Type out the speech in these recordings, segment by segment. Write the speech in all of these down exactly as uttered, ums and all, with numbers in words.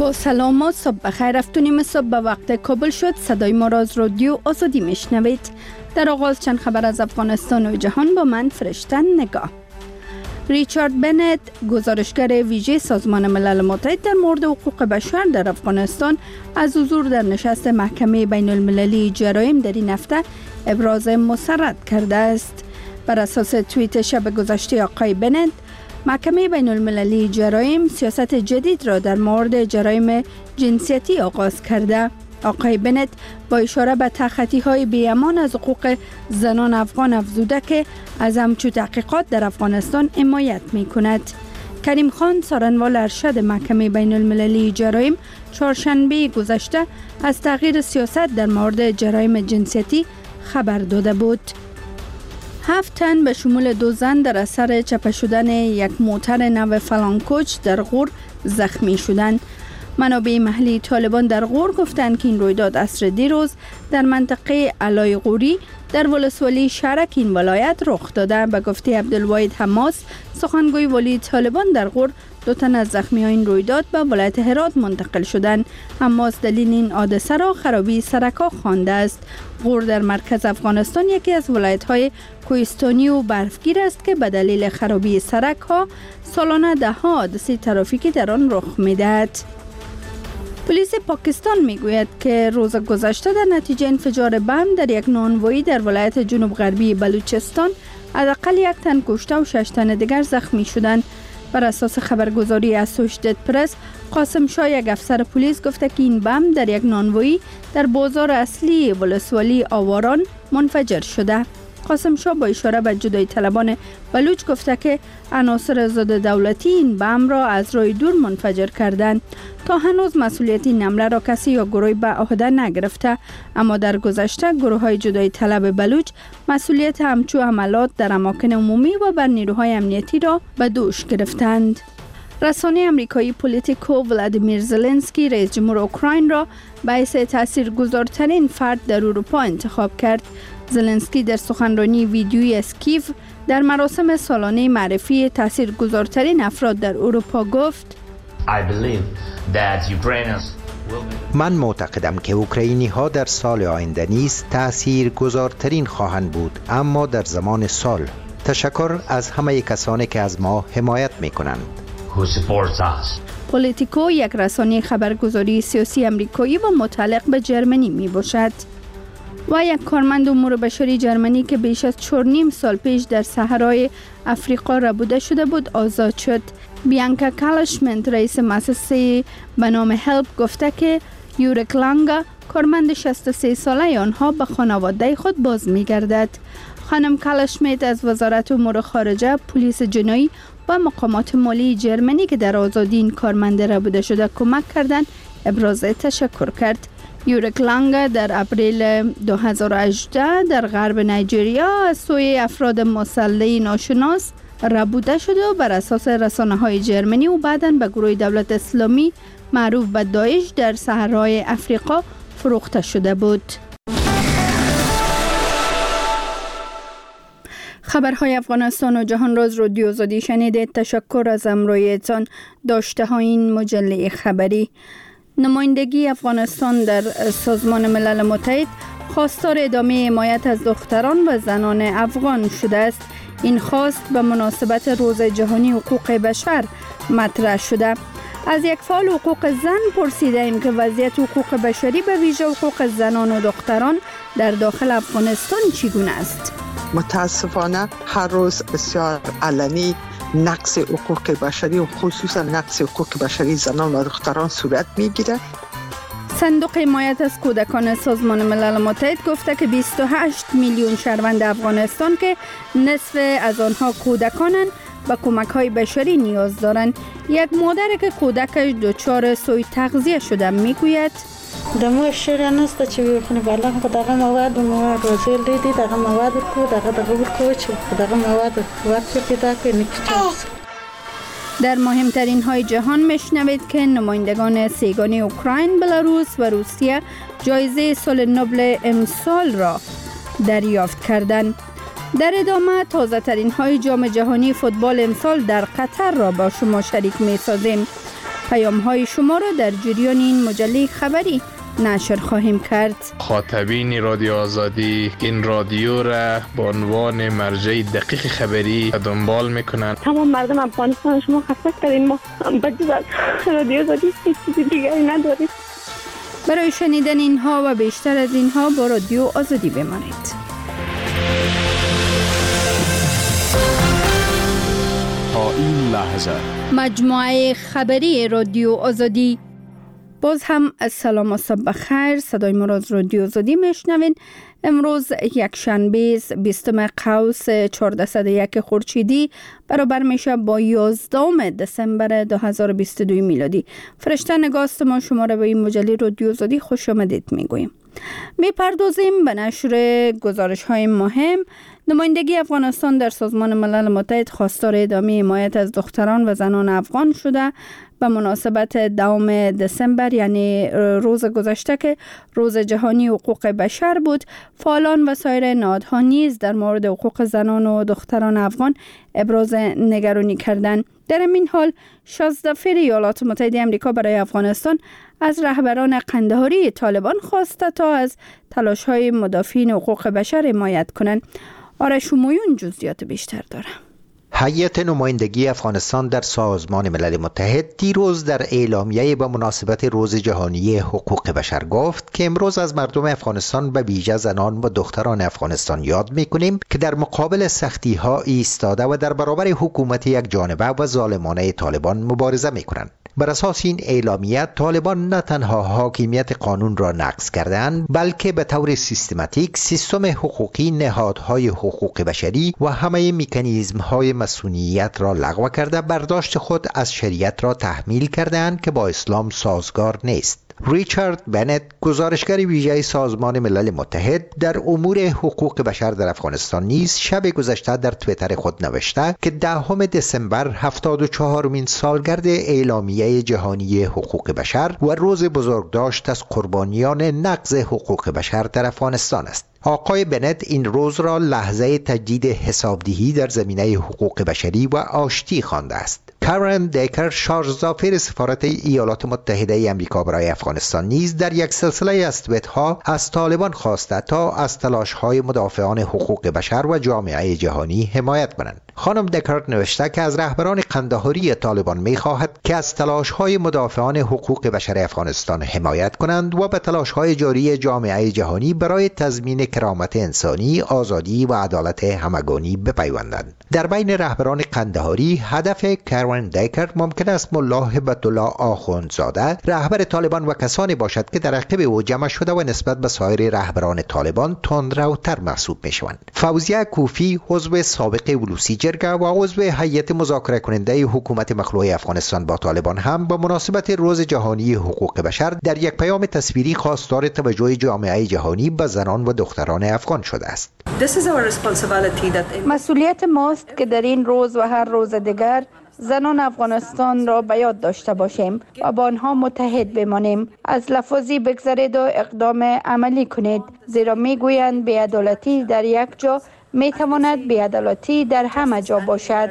با سلام و صبح بخیر. هفتونیم صبح به وقت کابل شد. صدای ما را از رادیو آزادی میشنوید. در آغاز چند خبر از افغانستان و جهان با من فرشتن نگاه. ریچارد بنت، گزارشگر ویژه سازمان ملل متحد در مورد حقوق بشر در افغانستان، از حضور در نشست محکمه بین المللی جرایم در این هفته ابراز مسرت کرده است. بر اساس توییت شب گذشته آقای بنت، محکمه بین المللی جرایم سیاست جدید را در مورد جرایم جنسیتی آغاز کرده. آقای بنت با اشاره به تخطی‌های بی‌امان از حقوق زنان افغان افزوده که از همچون تحقیقات در افغانستان حمایت می‌کند. کریم خان، سارنوال ارشد محکمه بین المللی جرایم، چهارشنبه گذشته از تغییر سیاست در مورد جرایم جنسیتی خبر داده بود. هفت تن به شمول دو زن در اثر چپه شدن یک موتر نو فلانکوچ در غور زخمی شدند. منابع محلی طالبان در غور گفتند که این رویداد عصر دیروز در منطقه علای غوری در ولسوالی شرک این ولایت رخ داده. به گفته عبدالواحد حماس، سخنگوی ولی طالبان در غور، دو تن از زخمی ها این رویداد به ولایت هرات منتقل شدند. حماس دلیل این حادثه را خرابی سرک‌ها خوانده است. غور در مرکز افغانستان یکی از ولایت های کوهستانی و برفگیر است که به دلیل خرابی سرک‌ها سالانه ده ها حادثه ترافیکی در آن رخ می‌دهد. پلیس پاکستان میگوید که روز گذشته در نتیجه انفجار بم در یک نانوایی در ولایت جنوب غربی بلوچستان حداقل یک تن کشته و شش تن دیگر زخمی شدند. بر اساس خبرگزاری اسوشیتد پرس، قاسم شاه، یک افسر پلیس، گفته که این بم در یک نانوایی در بازار اصلی ولسوالی آواران منفجر شده. قاسم شاه با اشاره به جدایی طلبان بلوچ گفته که عناصر ضد دولتی این بم را از راه دور منفجر کردند. تا هنوز مسئولیت این حمله را کسی یا گروهی به عهده نگرفته، اما در گذشته گروه های جدایی طلب بلوچ مسئولیت همچو حملات در اماکن عمومی و بر نیروهای امنیتی را به دوش گرفتند. رسانه امریکایی پولیتیکو ولادیمیر زلنسکی رئیس جمهور اوکراین را به حیث تاثیرگذارترین فرد در اروپا انتخاب کرد. زلنسکی در سخنرانی ویدیویی از کیف در مراسم سالانه معرفی تاثیرگذارترین افراد در اروپا گفت: من معتقدم که اوکراینی ها در سال آینده نیز تأثیر گذارترین خواهند بود، اما در زمان سال. تشکر از همه کسانی که از ما حمایت می کنند. پولیتیکو یک رسانه خبرگزاری سیاسی امریکایی و متعلق به جرمنی می باشد. و یک کارمند امور بشری جرمنی که بیش از چهار نیم سال پیش در صحرای افریقا ربوده شده بود آزاد شد. بیانکا کالشمنت، رئیس مؤسسه به نام هلپ، گفته که یورک لانگا، کارمند شصت و سه ساله آنها، به خانواده خود باز می گردد. خانم کالشمنت از وزارت امور خارجه، پلیس جنایی و مقامات مالی جرمنی که در آزادی این کارمند ربوده شده کمک کردند ابراز تشکر کرد. یورک لانگا در اپریل دو هزار و هجده در غرب نایجریا از سوی افراد مسلح ناشناس ربوده شده و بر اساس رسانه های جرمنی و بعداً به گروه دولت اسلامی معروف به داعش در صحرای افریقا فروخته شده بود. خبرهای افغانستان و جهان را از رادیو آزادی شنیدید. تشکر از همراهیتان. داشته های این مجله خبری. نمایندگی افغانستان در سازمان ملل متحد خواستار ادامه حمایت از دختران و زنان افغان شده است. این خواست به مناسبت روز جهانی حقوق بشر مطرح شده. از یک فعال حقوق زن پرسیده ایم که وضعیت حقوق بشری به ویژه حقوق زنان و دختران در داخل افغانستان چگونه است؟ متاسفانه هر روز بسیار علنی نقض حقوق بشری و خصوصا نقض حقوق بشری زنان و دختران صورت میگیرد. صندوق حمایت از کودکان سازمان ملل متحد گفته که بیست و هشت میلیون شهروند افغانستان که نصف از آنها کودکانند به کمک‌های بشری نیاز دارند. یک مادر که کودکش دچار سوء تغذیه شده میگوید: دمو شیر نست چې ویخنی بالا دغه مواد مو روزل دی دغه مواد کو دغه دغه کو چې دغه مواد وقت پیدا کنه. در مهمترین های جهان میشنوید که نمایندگان سیگانه اوکراین، بلاروس و روسیه جایزه صلح نوبل امسال را دریافت کردند. در ادامه تازه ترین های جام جهانی فوتبال امسال در قطر را با شما شریک می سازیم. پیام های شما را در جریان این مجله خبری نشر خواهیم کرد. مخاطبین رادیو آزادی این رادیو را به عنوان مرجع دقیق خبری دنبال میکنند. تمام مردم افغانستان شما خسته کردین، ما بجز از رادیو آزادی هیچ چیز دیگری نداریم. برای شنیدن اینها و بیشتر از اینها با رادیو آزادی بمانید. تا این لحظه مجموعه خبری رادیو آزادی. باز هم السلام و صبح بخیر. صدای ما را از رادیو آزادی میشنوین. امروز یک شنبه بیستم قوس چهارصد و یک خورشیدی برابر میشه با یازدهم دسامبر دو هزار و بیست و دو میلادی. فرشته نگاست ما شما را به این مجله رادیو آزادی خوش آمدید میگوییم. میپردازیم به نشر گزارش های مهم. نمایندگی افغانستان در سازمان ملل متحد خواستار ادامه حمایت از دختران و زنان افغان شده. به مناسبت دوم دسامبر یعنی روز گذشته که روز جهانی حقوق بشر بود، فعالان و سایر نهادها نیز در مورد حقوق زنان و دختران افغان ابراز نگرانی کردند. در این حال شانزده دفعه ایالات متحده آمریکا برای افغانستان از رهبران قندهاری طالبان خواسته تا از تلاش‌های مدافعین حقوق بشر حمایت کنند. آرش مویون جزئیات بیشتر داره. هیئت نمایندگی افغانستان در سازمان ملل متحد دیروز در اعلامیه به مناسبت روز جهانی حقوق بشر گفت که امروز از مردم افغانستان به ویژه زنان و دختران افغانستان یاد می‌کنیم که در مقابل سختی‌ها ایستاده و در برابر حکومت یک جانبه و ظالمانه طالبان مبارزه می‌کنند. بر اساس این اعلامیه طالبان نه تنها حاکمیت قانون را نقض کردند، بلکه به طور سیستماتیک سیستم حقوقی، نهادهای حقوق بشری و همه مکانیزم‌های مسئولیت را لغو کرده برداشت خود از شریعت را تحمیل کردند که با اسلام سازگار نیست. ریچارد بنت، گزارشگر ویژه سازمان ملل متحد در امور حقوق بشر در افغانستان نیز شب گذشته در توییتر خود نوشته که دهم دسامبر هفتاد و چهارمین سالگرد اعلامیه جهانی حقوق بشر و روز بزرگداشت از قربانیان نقض حقوق بشر در افغانستان است. آقای بنت این روز را لحظه تجدید حسابدهی در زمینه حقوق بشری و آشتی خوانده است. کارن دیکر، شارژزافر سفارت ایالات متحده آمریکا برای افغانستان نیز در یک سلسله از توییت‌ها از طالبان خواسته تا از تلاش‌های مدافعان حقوق بشر و جامعه جهانی حمایت کنند. خانم دکارت نوشته که از رهبران قندهاری طالبان می‌خواهد که از تلاش‌های مدافعان حقوق بشر افغانستان حمایت کنند و به تلاش‌های جاری جامعه جهانی برای تضمین کرامت انسانی، آزادی و عدالت همگانی بپیوندند. در بین رهبران قندهاری هدف کارن دیکر ممکن است ملا هبت الله آخوندزاده، رهبر طالبان و کسانی باشد که در عقب او جمع شده و نسبت به سایر رهبران طالبان تندروتر محسوب می‌شوند. فوزیه کوفی، عضو سابق ولوسی جرگه و عضو هیئت مذاکره کننده حکومت مخلوع افغانستان با طالبان هم به مناسبت روز جهانی حقوق بشر در یک پیام تصویری خواستار توجه جامعه جهانی به زنان و دختران افغان شده است. مسئولیت ماست که در این روز و هر روز دیگر زنان افغانستان را به یاد داشته باشیم و با آنها متحد بمانیم. از لفظی بگذرید و اقدام عملی کنید، زیرا میگویند بی‌عدالتی در یک جا میتواند بی‌عدالتی در همه جا باشد.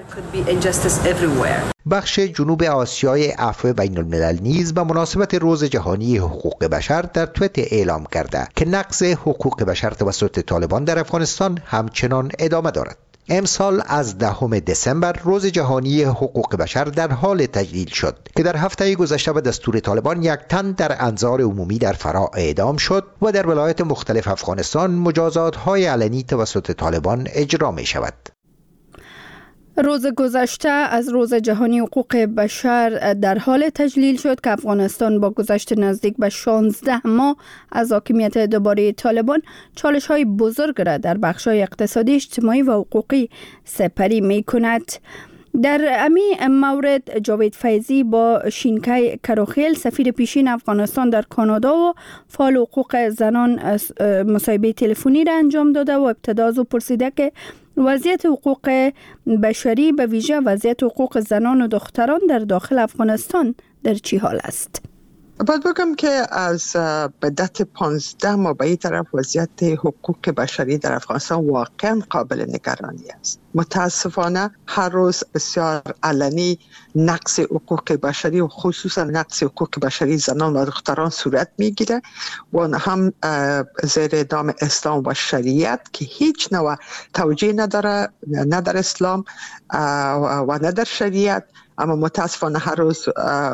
بخش جنوب آسیای عفو بین الملل نیز به مناسبت روز جهانی حقوق بشر در توییت اعلام کرده که نقض حقوق بشر توسط طالبان در افغانستان همچنان ادامه دارد. امسال از دهم دسامبر روز جهانی حقوق بشر در حال تجلیل شد که در هفته گذشته به دستور طالبان یک تن در انظار عمومی در فرا اعدام شد و در ولایات مختلف افغانستان مجازات‌های علنی توسط طالبان اجرا می شود. روز گذشته از روز جهانی حقوق بشر در حال تجلیل شد که افغانستان با گذشت نزدیک به شانزده ماه از حاکمیت دوباره طالبان چالش‌های بزرگ را در بخش‌های اقتصادی، اجتماعی و حقوقی سپری می‌کند. در امی مورد جاوید فیضی با شینکای کروخیل، سفیر پیشین افغانستان در کانادا و فعال حقوق زنان، مصاحبه تلفنی را انجام داده و ابتدا از او پرسیده که وضعیت حقوق بشری به ویژه وضعیت حقوق زنان و دختران در داخل افغانستان در چی حال است؟ باید بگم که از بدت پانزده ماه به این طرف وضعیت حقوق بشری در افغانستان واقعا قابل نگرانی است. متاسفانه هر روز بسیار علنی نقض حقوق بشری و خصوصا نقض حقوق بشری زنان و دختران صورت میگیره و هم زیر نام اسلام و شریعت که هیچ نوع توجیه نداره، نه در اسلام و نه در شریعت، اما متاسفانه هر روز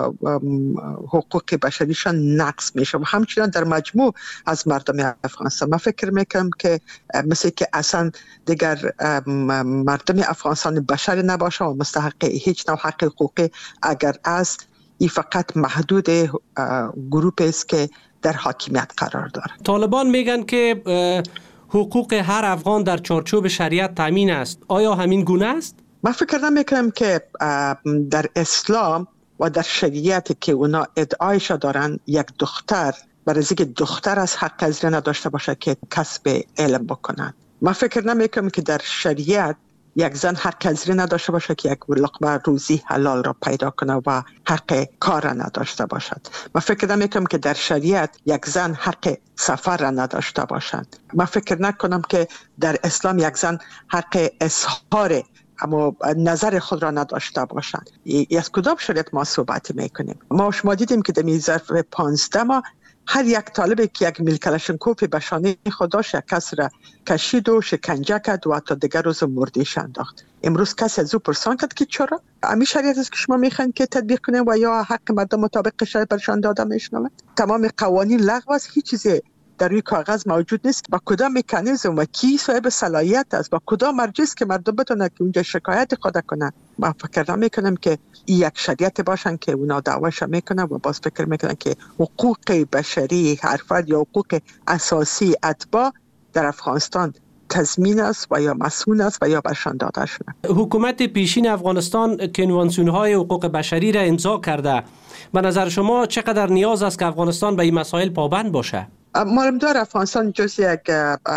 حقوق بشریشان نقض میشه و همچنان در مجموع از مردم افغانستان. من فکر میکنم که مثل که اصلا دیگر مردم افغانستان بشر نباشه و مستحق هیچ نوع حق حقوقی اگر است، این فقط محدود گروه است که در حاکمیت قرار داره. طالبان میگن که حقوق هر افغان در چارچوب شریعت تامین است. آیا همین گونه است؟ من فکر نمیکنم که در اسلام و در شریعت که اونا ادعایش دارن یک دختر برای اینکه دختر از حق از نداشته باشه که کسب علم بکنن. من فکر نمیکنم که در شریعت یک زن حق از نداشته باشه که یک لقمه روزی حلال را پیدا کنه و حق کار را نداشته باشد. من فکر نمیکنم که در شریعت یک زن حق سفر را نداشته باشد. من فکر نکنم که در اسلام یک زن حق اظهار اما نظر خود را نداشته باشند. از کدام شریعت ما صحبت میکنیم؟ ما شما دیدیم که در ظرف پانزده ماه هر یک طالبی که یک میل کلاشینکوف به شانه خود داشت یک کس را کشید و شکنجه کرد و حتی دیگر روز مردهش انداخت. امروز کسی از او پرسان کرد که چرا؟ همین شریعت است که شما میخواین که تطبیق کنیم و یا حق مردم مطابق شریعت برشان داده میشنوه؟ تمام قوانین لغو است، هیچ چیزی در روی کاغذ موجود نیست. با کدام مکانیزم و کی صاحب صلاحیت است، با کدام مرجع است که مردم بتونه که اونجا شکایت خود کنه؟ من فکر نمیکنم که این یک شریعت باشن که اونا دعواش میکنن و باز فکر میکنن که حقوق بشری هر فرد یا حقوق اساسی اتباع در افغانستان تضمین است و یا مسئول است و یا برشان داده شده. حکومت پیشین افغانستان کنوانسیون‌های حقوق بشری را امضا کرده. به نظر شما چقدر نیاز است که افغانستان به این مسائل پابند باشه؟ معلومدار افغانستان جز یک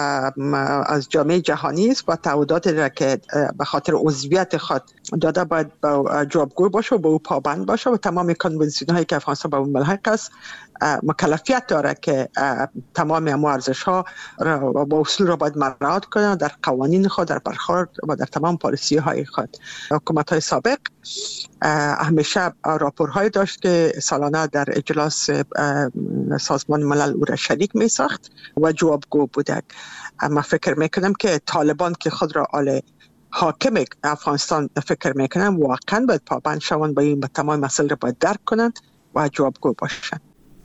از جامعه جهانی است و تعهداتی را که به خاطر عضویت خود داده باید جوابگو باشه و به او پابند باشه و تمام کنوانسیون هایی که افغانستان به اون ملحق است مکلفیت داره که تمام امو ارزش ها و با اصول را باید مراعات کنه در قوانین خود، در برخورد و در تمام پالیسی های خود. حکومت های سابق همیشه راپورهای داشت که سالانه در اجلاس سازمان ملل او را شریک می ساخت و جوابگو بوده. اما فکر میکنم که طالبان که خود را آل حاکم افغانستان فکر میکنم واقعا باید پابند شوند با این تمام مسائل را باید درک کنند و جوابگو باشند.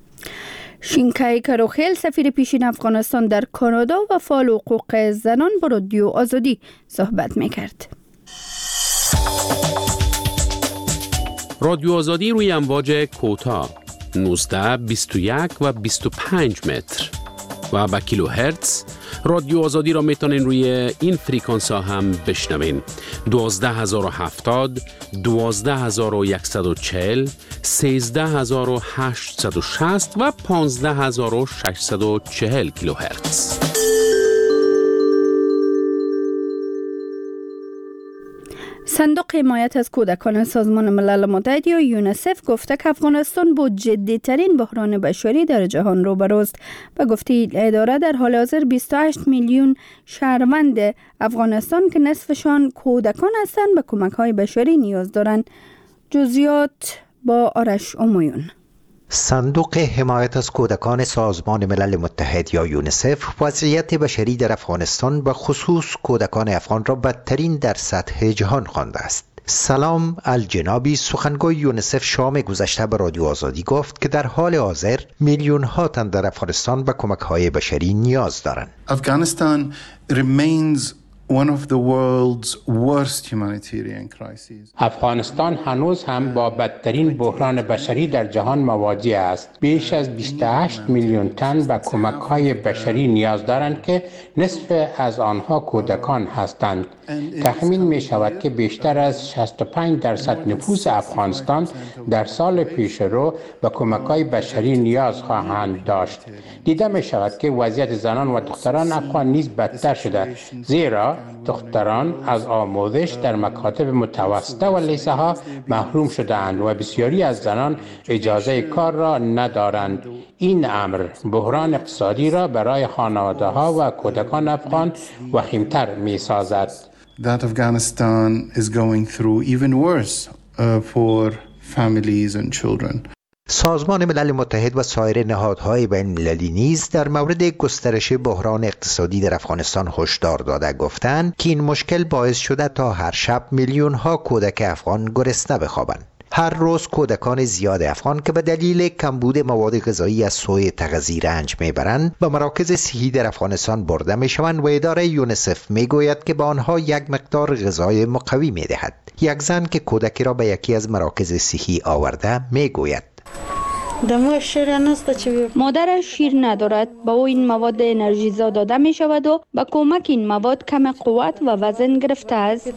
شینکای کروخیل سفیر پیشین افغانستان در کانادا و فعال حقوق زنان با رادیو آزادی صحبت میکرد. رادیو آزادی روی امواج کوتاه نوزده، بیست و یک و بیست و پنج متر و با کیلو هرتز. رادیو آزادی را میتونین روی این فریکانس ها هم بشنوین: دوازده هزار و هفتاد، دوازده هزار و صد و چهل، سیزده هزار و هشتصد و شصت و پانزده هزار و ششصد و چهل کیلو هرتز. صندوق حمایت از کودکان سازمان ملل متحد یا یونیسف گفته که افغانستان با جدی‌ترین بحران بشری در جهان روبروست و گفته اداره در حال حاضر بیست و هشت میلیون شهروند افغانستان که نصفشان کودکان هستند به کمک‌های بشری نیاز دارند. جزئیات با آرش امویون. صندوق حمایت از کودکان سازمان ملل متحد یا یونیسف وضعیت بشری در افغانستان و خصوص کودکان افغان را بدترین در سطح جهان خوانده است. سلام الجنابی سخنگوی یونیسف شام گذشته به رادیو آزادی گفت که در حال حاضر میلیون ها تن در افغانستان به کمک‌های بشری نیاز دارند. Afghanistan remains one of the world's worst humanitarian crises. افغانستان هنوز هم با بدترین بحران بشری در جهان مواجه است. بیش از بیست و هشت میلیون تن به کمک‌های بشری نیاز دارند که نصف از آنها کودکان هستند. تخمین می شود که بیشتر از شصت و پنج درصد نفوس افغانستان در سال پیش رو به کمک‌های بشری نیاز خواهند داشت. دیده می شود که وضعیت زنان و دختران افغان نیز بدتر شده، زیرا بسیار دختران از آموزش در مکاتب متوسطه و لیسه ها محروم شدند و بسیاری از زنان اجازه کار را ندارند. این امر بحران اقتصادی را برای خانواده ها و کودکان افغان وخیمتر می سازد. That Afghanistan is going through even worse uh, for families and children. سازمان ملل متحد و سایر نهادهای بین المللی نیز در مورد گسترش بحران اقتصادی در افغانستان هشدار داده گفتند که این مشکل باعث شده تا هر شب میلیون ها کودک افغان گرسنه بخوابند. هر روز کودکان زیاد افغان که به دلیل کمبود مواد غذایی از سوی تغذیه رنج میبرند به مراکز صحی در افغانستان برده میشوند و اداره یونیسف میگوید که به آنها یک مقدار غذای مقوی میدهد. یک زن که کودکی را به یکی از مراکز صحی آورده میگوید مادرش شیر ندارد، با او این مواد انرژیزا داده می شود و با کمک این مواد کم قوت و وزن گرفته است.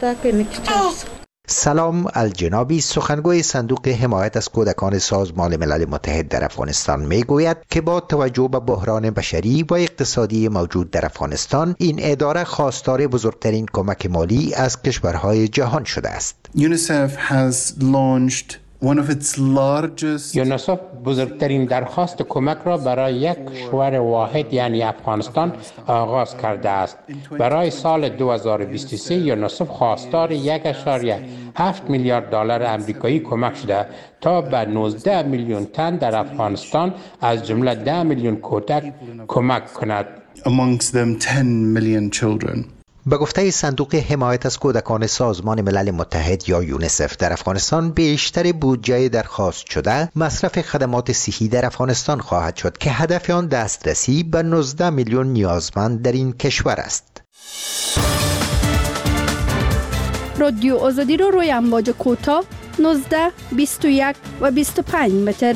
سلام الجنابی، سخنگوی صندوق حمایت از کودکان سازمان ملل متحد در افغانستان میگوید که با توجه به بحران بشری و اقتصادی موجود در افغانستان این اداره خواستار بزرگترین کمک مالی از کشورهای جهان شده است. UNICEF has launched one of its largest یونیسف بزرگترین درخواست کمک را برای یک کشور واحد یعنی افغانستان آغاز کرده است. برای سال دو هزار و بیست و سه یونیسف خواستار یک و هفت میلیارد دلار آمریکایی کمک شده تا به نوزده میلیون تن در افغانستان از جمله ده میلیون کودک کمک کند. Amongst them ten million children. به گفته صندوق حمایت از کودکان سازمان ملل متحد یا یونیسف در افغانستان بیشتر بودجه درخواست شده مصرف خدمات صحی در افغانستان خواهد شد که هدف آن دسترسی به نوزده میلیون نیازمند در این کشور است. رادیو آزادی رو روی امواج کوتاه نوزده، بیست و یک و بیست و پنج متر.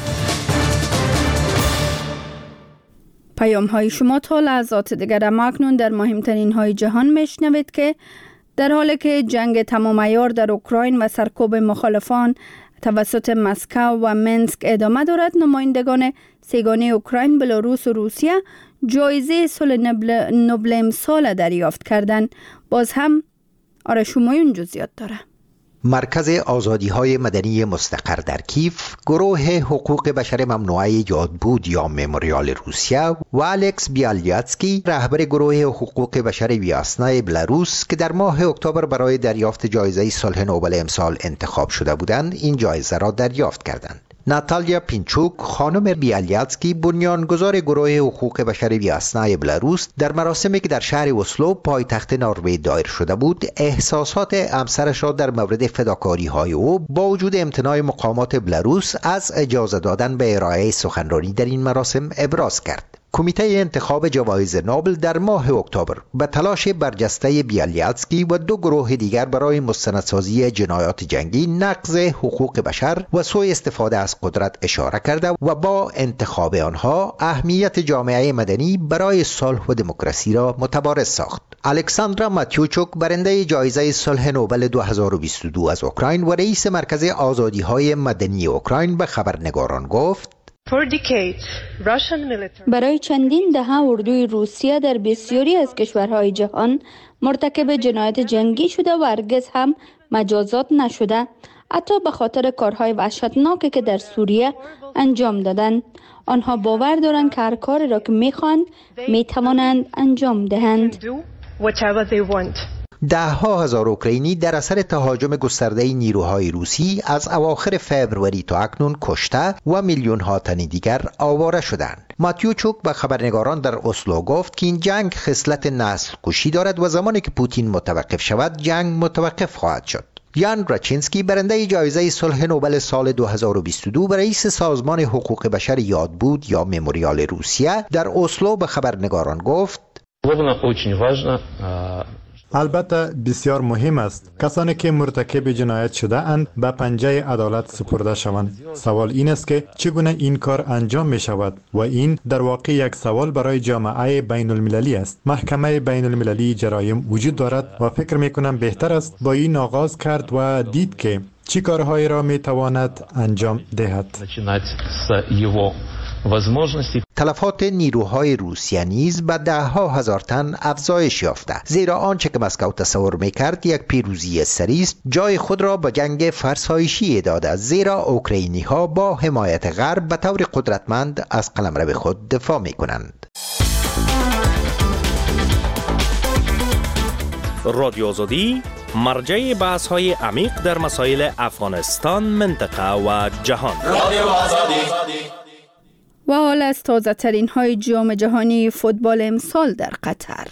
پیام های شما تا لحظات دیگر. اما اکنون در مهمترین های جهان میشنوید که در حالی که جنگ تمام عیار در اوکراین و سرکوب مخالفان توسط مسکو و منسک ادامه دارد، نمایندگان سگانه اوکراین، بلاروس و روسیه جایزه صلح نوبل امسال دریافت کردند. باز هم آرشومایون جزئیات داره. مرکز آزادی‌های مدنی مستقر در کیف، گروه حقوق بشر ممنوعه یادبود یا مموریال روسیه و الکس بیالیاتسکی، رهبر گروه حقوق بشر ویاسنای بلاروس که در ماه اکتبر برای دریافت جایزه صلح نوبل امسال انتخاب شده بودند، این جایزه را دریافت کردند. ناتالیا پینچوک، خانم بیالیاتسکی، بنیانگذار گروه حقوق بشر ویاسنای بلاروس، در مراسمی که در شهر اسلو پایتخت نروژ دایر شده بود، احساسات همسرش را در مورد فداکاری‌های او با وجود امتناع مقامات بلاروس از اجازه دادن به ارائه سخنرانی در این مراسم ابراز کرد. کمیته انتخاب جوایز نوبل در ماه اکتبر به تلاش برجسته بیالیاتسکی و دو گروه دیگر برای مستندسازی جنایات جنگی، نقض حقوق بشر و سوء استفاده از قدرت اشاره کرده و با انتخاب آنها اهمیت جامعه مدنی برای صلح و دموکراسی را متبارز ساخت. الکساندرا ماتیوچوک، برنده جایزه صلح نوبل دو هزار و بیست و دو از اوکراین و رئیس مرکز آزادی‌های مدنی اوکراین، به خبرنگاران گفت: برای چندین دهه اردوی روسیه در بسیاری از کشورهای جهان مرتکب جنایت جنگی شده و هرگز هم مجازات نشده، حتی به خاطر کارهای وحشتناکی که در سوریه انجام دادند. آنها باور دارند که هر کاری را که میخواهند میتوانند انجام دهند. ده ها هزار اوکراینی در اثر تهاجم گسترده نیروهای روسی از اواخر فوریه تا اکنون کشته و میلیون ها تن دیگر آواره شدند. ماتیوچوک به خبرنگاران در اسلو گفت که این جنگ خصلت نسل کشی دارد و زمانی که پوتین متوقف شود، جنگ متوقف خواهد شد. یان راچینسکی، برنده جایزه صلح نوبل سال دو هزار و بیست و دو و رئیس سازمان حقوق بشر یادبود یا مموریال روسیه، در اسلو به خبرنگاران گفت: البته بسیار مهم است کسانی که مرتکب جنایت شده اند به پنجه عدالت سپرده شوند. سوال این است که چگونه این کار انجام می شود و این در واقع یک سوال برای جامعه بین المللی است. محکمه بین المللی جرایم وجود دارد و فکر می کنم بهتر است با این آغاز کرد و دید که چی کارهایی را می تواند انجام دهد. تلفات نیروهای روسیه نیز به ده ها هزار تن افزایش یافته، زیرا آنچه که مسکو تصور میکرد یک پیروزی سریع است جای خود را به جنگ فرسایشی داده، زیرا اوکراینی ها با حمایت غرب به طور قدرتمند از قلمرو خود دفاع میکنند. رادیو آزادی مرجع بحث های عمیق در مسائل افغانستان، منطقه و جهان. رادیو آزادی. و حال از تازه ترین های جام جهانی فوتبال امسال در قطر.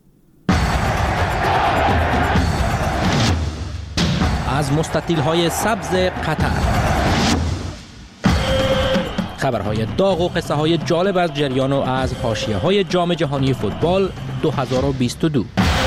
از مستطیل های سبز قطر، خبرهای داغ و قصه های جالب از جریان و از حاشیه های جام جهانی فوتبال دو هزار و بیست و دو.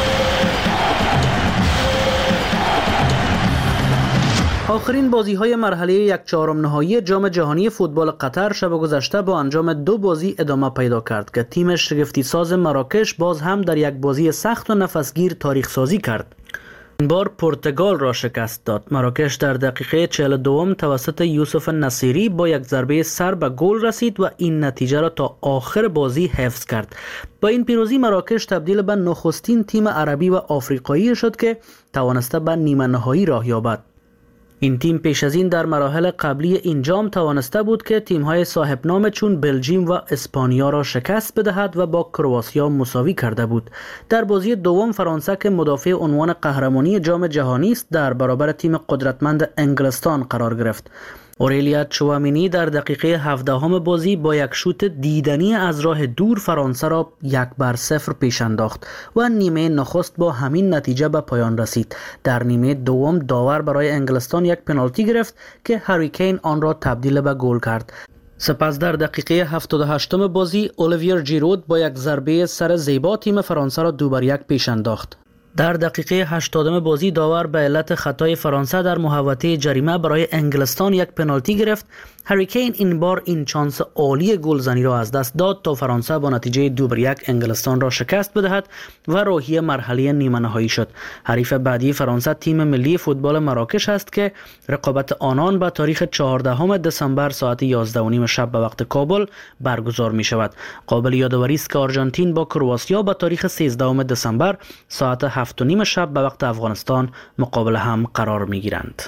آخرین بازی‌های مرحله یک چهارم نهایی جام جهانی فوتبال قطر شب گذشته با انجام دو بازی ادامه پیدا کرد که تیم شگفتی ساز مراکش باز هم در یک بازی سخت و نفسگیر تاریخ سازی کرد. این بار پرتغال را شکست داد. مراکش در دقیقه چهل و دو توسط یوسف نصیری با یک ضربه سر به گل رسید و این نتیجه را تا آخر بازی حفظ کرد. با این پیروزی مراکش تبدیل به نخستین تیم عربی و آفریقایی شد که توانسته به نیمه نهایی راه یابد. این تیم پیش از این در مراحل قبلی این جام توانسته بود که تیم‌های صاحب نام چون بلژیم و اسپانیا را شکست بدهد و با کرواتیا مساوی کرده بود. در بازی دوم فرانسه که مدافع عنوان قهرمانی جام جهانی است در برابر تیم قدرتمند انگلستان قرار گرفت. اورلیا چوامینی در دقیقه هفدهم بازی با یک شوت دیدنی از راه دور فرانسه را یک بر صفر پیش انداخت و نیمه نخست با همین نتیجه به پایان رسید. در نیمه دوم داور برای انگلستان یک پنالتی گرفت که هری کین آن را تبدیل به گل کرد. سپس در دقیقه هفتاد و هشتم بازی الیویر جیرود با یک ضربه سر زیبا تیم فرانسه را دو بر یک پیش انداخت. در دقیقه هشتادم بازی داور به علت خطای فرانسه در محوطه جریمه برای انگلستان یک پنالتی گرفت. هری کین این بار این چانس عالی گلزنی را از دست داد تا فرانسه با نتیجه دو بر یک انگلستان را شکست بدهد و راهی مرحله نیمه نهایی شد. حریف بعدی فرانسه تیم ملی فوتبال مراکش است که رقابت آنان به تاریخ چهاردهم دسامبر ساعت یازده و نیم شب به وقت کابل برگزار می شود. قابل یادآوری است که آرژانتین با کرواتیا به تاریخ سیزدهم دسامبر ساعت هفت و نیم شب به وقت افغانستان مقابل هم قرار می گیرند.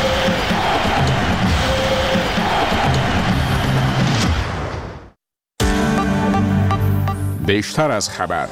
بیشتر از خبر.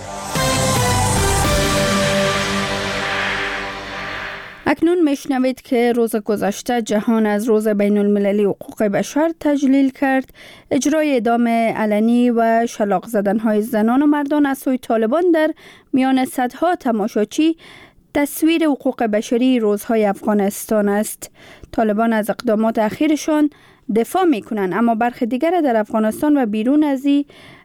اکنون میشنوید که روز گذشته جهان از روز بین المللی حقوق بشر تجلیل کرد. اجرای اعدام علنی و شلاق زدن‌های زنان و مردان از سوی طالبان در میان صدها تماشاچی تصویر حقوق بشری روزهای افغانستان است. طالبان از اقدامات اخیرشان دفاع میکنند، اما برخی دیگر در افغانستان و بیرون از این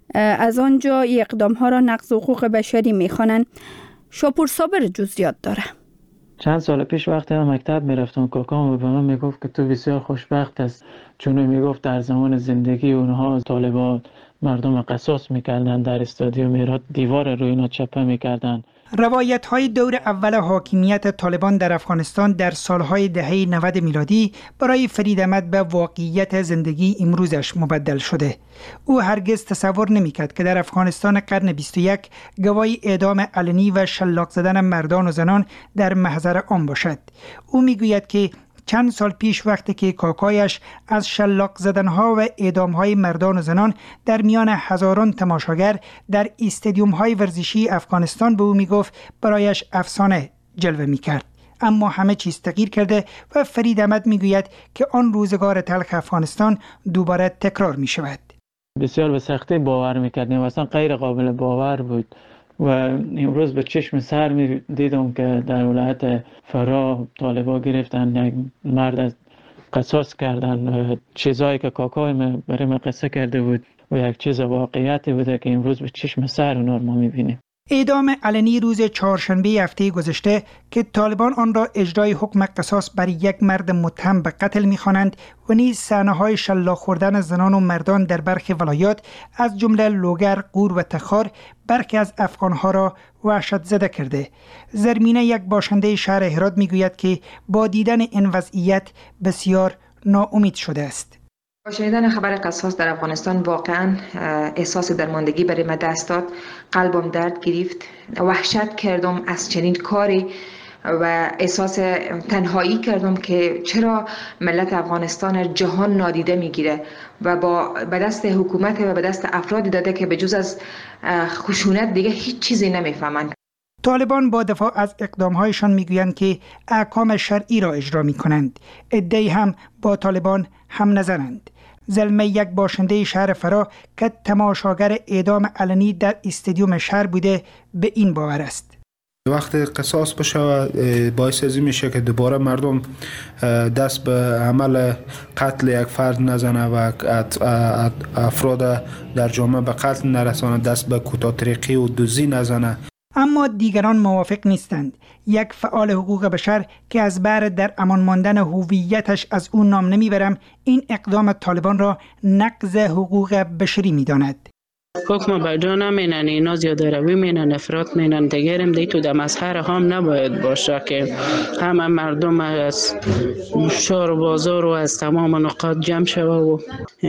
از آنجا ای اقدام ها را نقض حقوق بشری میخوانند. شاپور صابر جزئیات داره. چند سال پیش وقتی من مکتب میرفتم کاکام به من میگفت که تو بسیار خوشبخت است، چون میگفت در زمان زندگی اونها طالبان مردم قصاص میکردن، در استادیوم میرات دیوار روی اینا چپه میکردن. روایت های دور اول حاکمیت طالبان در افغانستان در سالهای دهه نود میلادی برای فرید احمد به واقعیت زندگی امروزش مبدل شده. او هرگز تصور نمی‌کرد که در افغانستان قرن بیست و یک گواهی اعدام علنی و شلاق زدن مردان و زنان در محضر عام باشد. او میگوید که چند سال پیش وقتی که کاکایش از شلاق زدنها و اعدامهای مردان و زنان در میان هزاران تماشاگر در استادیوم‌های ورزشی افغانستان به او میگفت برایش افسانه جلوه میکرد. اما همه چیز تغییر کرده و فرید احمد میگوید که آن روزگار تلخ افغانستان دوباره تکرار میشود. بسیار به سختی باور میکردیم، اصلا غیر قابل باور بود و امروز به چشم سر می دیدم که در ولایت فرا طالبا گرفتن یک مرد از قصاص کردن و چیزایی که کاکای برای من قصه کرده بود و یک چیز واقعیتی بوده که امروز به چشم سر اونها ما میبینیم. اعدام علنی روز چهارشنبه هفته گذشته که طالبان آن را اجرای حکم قصاص بر یک مرد متهم به قتل می‌خوانند و نیز صحنه‌های شلاق خوردن زنان و مردان در برخی ولایات از جمله لوگر، غور و تخار برخی از افغان‌ها را وحشت زده کرده. زرمینه یک باشنده شهر هرات می‌گوید که با دیدن این وضعیت بسیار ناامید شده است. با شنیدن خبر قصاص در افغانستان واقعا احساس درماندگی برای من دست داد. قلبم درد گرفت، وحشت کردم از چنین کاری و احساس تنهایی کردم که چرا ملت افغانستان جهان نادیده میگیره و با به دست حکومت و به دست افرادی داده که به جز از خشونت دیگه هیچ چیزی نمیفهمند. طالبان با دفاع از اقدامهایشان میگویند که احکام شرعی را اجرا میکنند. عده‌ای هم با طالبان هم نظرند. زلمه یک باشنده شهر فرا که تماشاگر اعدام علنی در استادیوم شهر بوده به این باور است. وقتی قصاص بشه باعث ازی میشه که دوباره مردم دست به عمل قتل یک فرد نزنه و افراد در جامعه به قتل نرسانه، دست به کوتاه‌طریقی و دزدی نزنه. اما دیگران موافق نیستند. یک فعال حقوق بشر که از بر در امان ماندن هویتش از اون نام نمیبرم، این اقدام طالبان را نقض حقوق بشری میداند. حکم بر جا نمینن، اینا زیاده روی مینن، افراط مینن. دیگرم دی تو در مسخره هم نباید باشه که همه مردم از شهر و بازار و از تمام نقاط جمع شوه و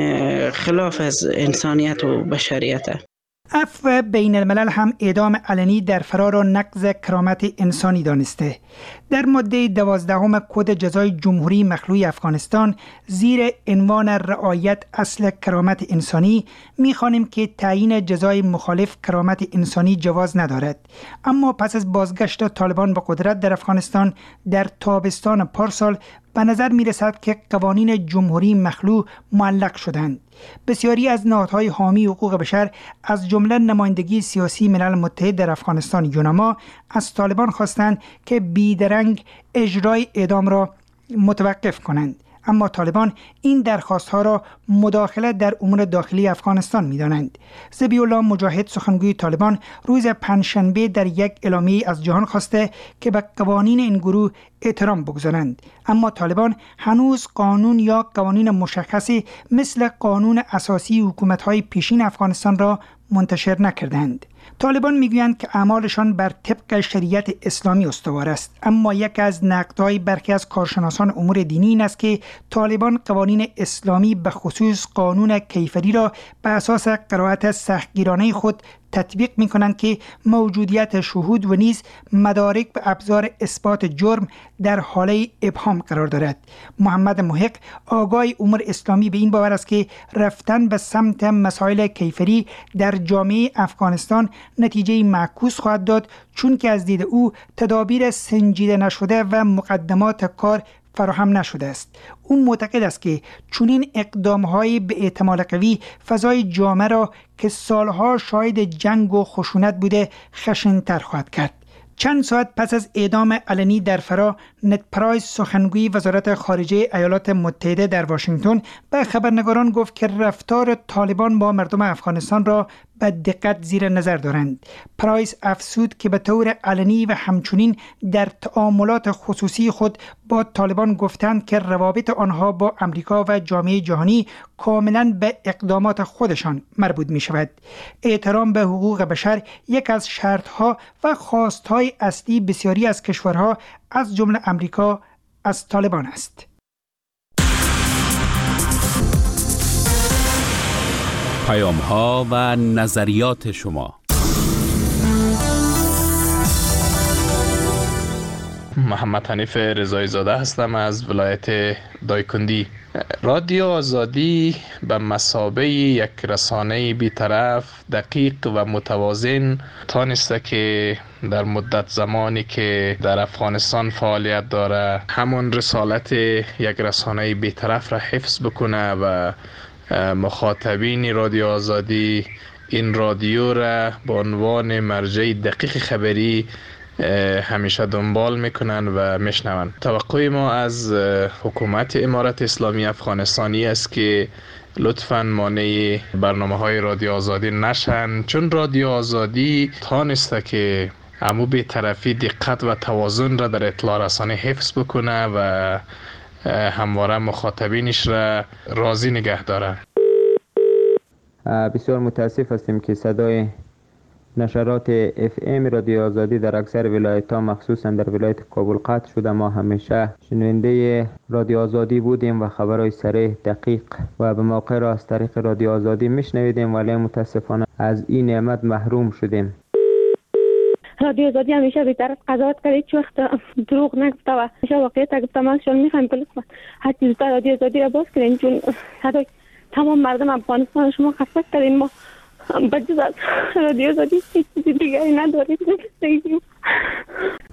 خلاف از انسانیت و بشریت. عفو بین الملل هم اعدام علنی در فرا را نقض کرامت انسانی دانسته. در ماده دوازدهم کد جزای جمهوری مخلوع افغانستان زیر عنوان رعایت اصل کرامت انسانی می‌خوانیم که تعیین جزای مخالف کرامت انسانی جواز ندارد. اما پس از بازگشت طالبان به قدرت در افغانستان در تابستان پارسال به نظر می رسد که قوانین جمهوری مخلوع معلق شدند. بسیاری از نهادهای حامی حقوق بشر از جمله نمایندگی سیاسی ملل متحد در افغانستان یوناما از طالبان خواستند که بیدرنگ اجرای اعدام را متوقف کنند. اما طالبان این درخواست‌ها را مداخله در امور داخلی افغانستان می‌دانند. ذبیح الله مجاهد سخنگوی طالبان روز پنجشنبه در یک اعلامیه از جهان خواسته که به قوانین این گروه احترام بگذارند. اما طالبان هنوز قانون یا قوانین مشخصی مثل قانون اساسی حکومت‌های پیشین افغانستان را منتشر نکردند. طالبان میگویند که اعمالشان بر طبق شریعت اسلامی استوار است، اما یک از نقدهای برخی از کارشناسان امور دینی این است که طالبان قوانین اسلامی به خصوص قانون کیفری را به اساس قرائت سختگیرانه خود تطبیق می کنند که موجودیت شهود و نیز مدارک و ابزار اثبات جرم در حاله ابهام قرار دارد. محمد محق آگاه امور اسلامی به این باور است که رفتن به سمت مسائل کیفری در جامعه افغانستان نتیجه معکوس خواهد داد، چون که از دید او تدابیر سنجیده نشده و مقدمات کار فراهم نشده است. او معتقد است که چنین اقدام‌های به احتمال قوی فضای جامعه را که سالها شاهد جنگ و خشونت بوده خشن‌تر خواهد کرد. چند ساعت پس از اعدام علنی در فرا، نت پرایس سخنگوی وزارت خارجه ایالات متحده در واشنگتن به خبرنگاران گفت که رفتار طالبان با مردم افغانستان را به دقت زیر نظر دارند. پرایس افزود که به طور علنی و همچنین در تعاملات خصوصی خود با طالبان گفتند که روابط آنها با امریکا و جامعه جهانی کاملا به اقدامات خودشان مربوط می شود. احترام به حقوق بشر یک از شرطها و خواستهای اصلی بسیاری از کشورها از جمله امریکا از طالبان است. پیام ها و نظریات شما. محمد حنیف رضایی زاده هستم از ولایت دایکندی. رادیو آزادی به مثابه یک رسانه بی‌طرف، دقیق و متوازن تانسته که در مدت زمانی که در افغانستان فعالیت داره همون رسالت یک رسانه بی‌طرف را حفظ بکنه و مخاطبین رادیو آزادی این رادیو را به عنوان مرجع دقیق خبری همیشه دنبال میکنن و میشنون. توقع ما از حکومت امارت اسلامی افغانستانی است که لطفاً مانع برنامه های رادیو آزادی نشن، چون رادیو آزادی تانسته که امو بی طرفی دقت و توازن را در اطلاع رسانی حفظ بکنه و همواره مخاطبینش را راضی نگه داره. بسیار متاسف هستیم که صدای نشرات اف ام رادیو آزادی در اکثر ولایت‌ها مخصوصا در ولایت کابل قطع شده. ما همیشه شنونده رادیو آزادی بودیم و خبرهای صریح، دقیق و به موقع را از طریق رادیو آزادی میشنویدیم، ولی متاسفانه از این نعمت محروم شدیم. رادیو آزادی همیشه بی‌طرف از قضاوت کرد، هیچ وقت دروغ نگفته و همیشه واقعیت گفته. ما شما می‌خوایم که لطفاً هر چیز در رادیو آزادی را باز کنین، چون صدای تمام مردم افغانستان شما خفه کردین. ما بجز از رادیو آزادی هیچ چیز دیگری نداریم.